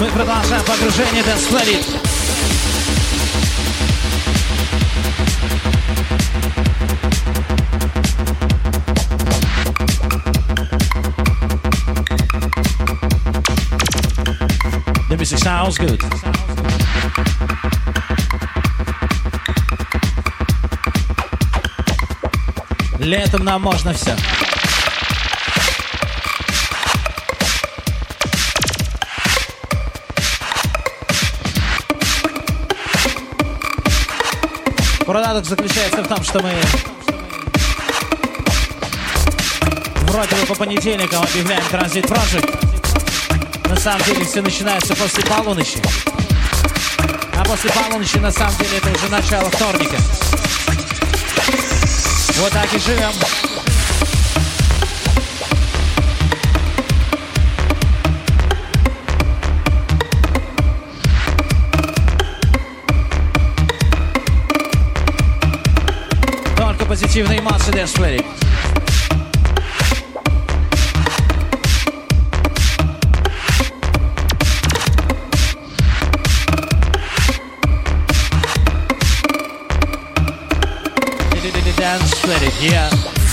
Мы продолжаем погружение Dance Planet. The music sounds good. Летом нам можно все. Парадокс заключается в том, что мы вроде бы по понедельникам объявляем Transit Project. На самом деле все начинается после полуночи. А после полуночи на самом деле это уже начало вторника. Вот так и живем. Только позитивные эмоции, Dance Planet. Dance Planet, yeah.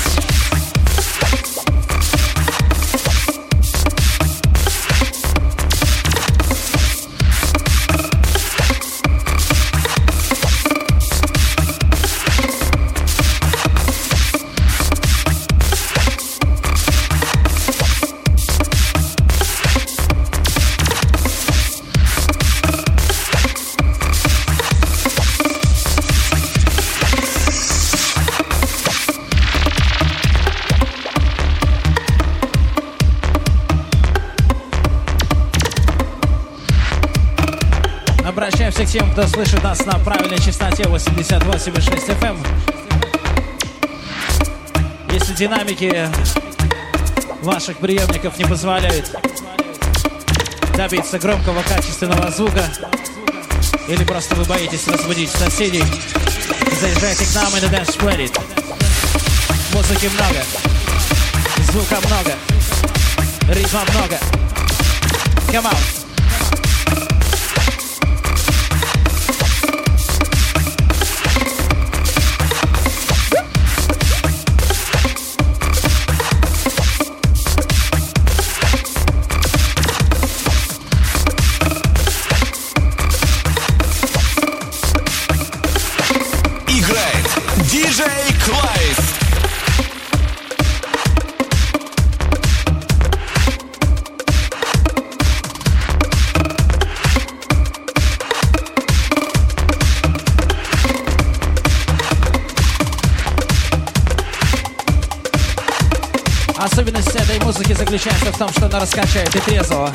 Обращаемся к тем, кто слышит нас на правильной частоте 88,6 FM. Если динамики ваших приемников не позволяют добиться громкого, качественного звука, или просто вы боитесь разбудить соседей, заезжайте к нам и на Dance Planet. Музыки много, звука много, ритма много. Come on! DJ Clive. Особенность этой музыки заключается в том, что она раскачает и трезвого.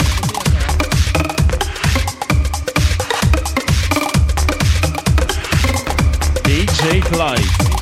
DJ Clive.